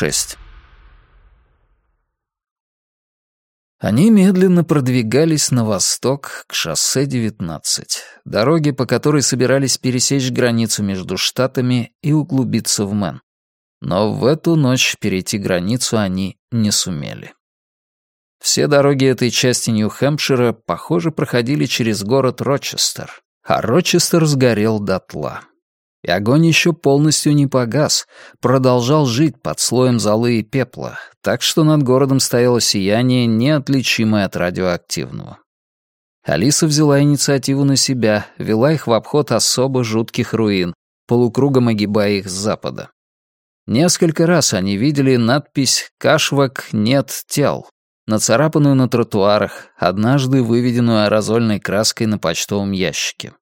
6. Они медленно продвигались на восток к шоссе 19, дороге, по которой собирались пересечь границу между штатами и углубиться в Мэн. Но в эту ночь перейти границу они не сумели. Все дороги этой части Нью-Хэмпшира, похоже, проходили через город Рочестер, а Рочестер сгорел дотла. И огонь еще полностью не погас, продолжал жить под слоем золы и пепла, так что над городом стояло сияние, неотличимое от радиоактивного. Алиса взяла инициативу на себя, вела их в обход особо жутких руин, полукругом огибая их с запада. Несколько раз они видели надпись «Кашвак нет тел», нацарапанную на тротуарах, однажды выведенную аэрозольной краской на почтовом ящике.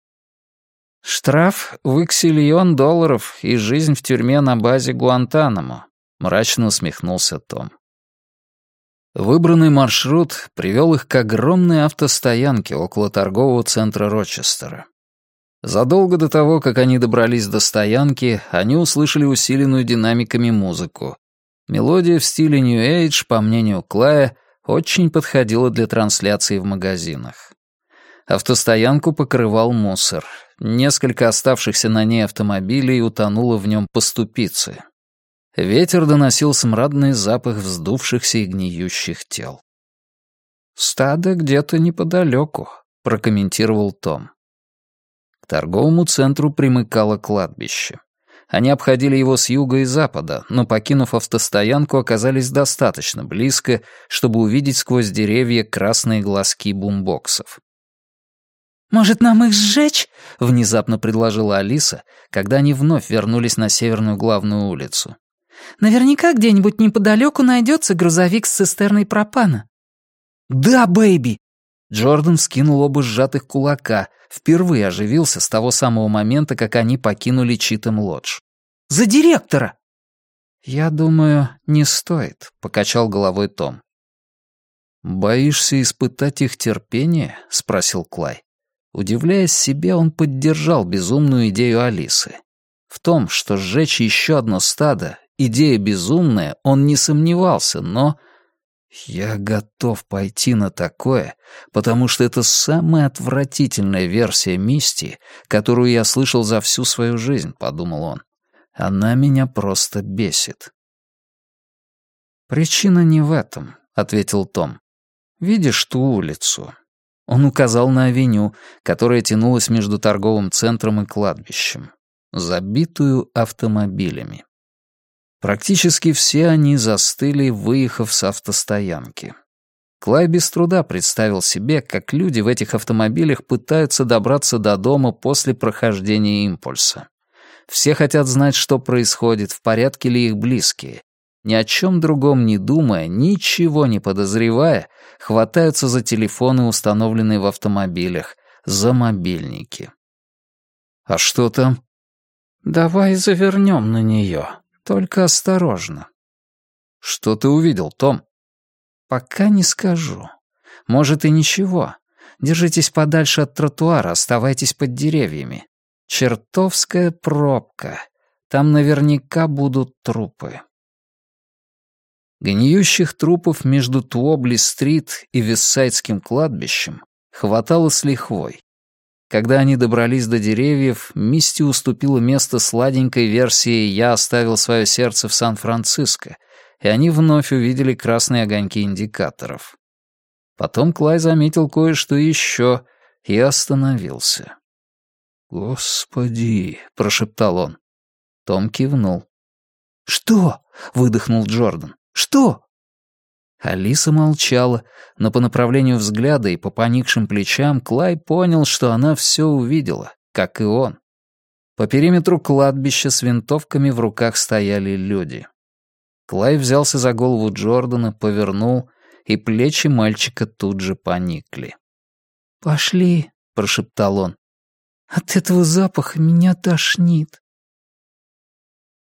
«Штраф в $1 000 000 и жизнь в тюрьме на базе Гуантанамо», — мрачно усмехнулся Том. Выбранный маршрут привел их к огромной автостоянке около торгового центра Рочестера. Задолго до того, как они добрались до стоянки, они услышали усиленную динамиками музыку. Мелодия в стиле New Age, по мнению Клая, очень подходила для трансляции в магазинах. Автостоянку покрывал мусор. Несколько оставшихся на ней автомобилей утонуло в нем по ступице. Ветер доносил смрадный запах вздувшихся и гниющих тел. «Стадо где-то неподалеку», — прокомментировал Том. К торговому центру примыкало кладбище. Они обходили его с юга и запада, но, покинув автостоянку, оказались достаточно близко, чтобы увидеть сквозь деревья красные глазки бумбоксов. «Может, нам их сжечь?» — внезапно предложила Алиса, когда они вновь вернулись на северную главную улицу. «Наверняка где-нибудь неподалеку найдется грузовик с цистерной пропана». «Да, бэйби!» Джордан вскинул оба сжатых кулака, впервые оживился с того самого момента, как они покинули Читем-Лодж. «За директора!» «Я думаю, не стоит», — покачал головой Том. «Боишься испытать их терпение?» — спросил Клай. Удивляясь себе, он поддержал безумную идею Алисы. В том, что сжечь еще одно стадо — идея безумная, он не сомневался, но... «Я готов пойти на такое, потому что это самая отвратительная версия Мисти, которую я слышал за всю свою жизнь», — подумал он. «Она меня просто бесит». «Причина не в этом», — ответил Том. «Видишь ту улицу?» Он указал на авеню, которая тянулась между торговым центром и кладбищем, забитую автомобилями. Практически все они застыли, выехав с автостоянки. Клай без труда представил себе, как люди в этих автомобилях пытаются добраться до дома после прохождения импульса. Все хотят знать, что происходит, в порядке ли их близкие. Ни о чем другом не думая, ничего не подозревая, хватаются за телефоны, установленные в автомобилях, за мобильники. «А что там?» «Давай завернем на нее, только осторожно». «Что ты увидел, Том?» «Пока не скажу. Может и ничего. Держитесь подальше от тротуара, оставайтесь под деревьями. Чертовская пробка. Там наверняка будут трупы». Гниющих трупов между Туобли-стрит и Вестсайдским кладбищем хватало с лихвой. Когда они добрались до деревьев, Мисти уступила место сладенькой версии «Я оставил свое сердце в Сан-Франциско», и они вновь увидели красные огоньки индикаторов. Потом Клай заметил кое-что еще и остановился. «Господи!» — прошептал он. Том кивнул. «Что?» — выдохнул Джордан. «Что?» Алиса молчала, но по направлению взгляда и по поникшим плечам Клай понял, что она все увидела, как и он. По периметру кладбища с винтовками в руках стояли люди. Клай взялся за голову Джордана, повернул, и плечи мальчика тут же поникли. «Пошли», — прошептал он. «От этого запаха меня тошнит».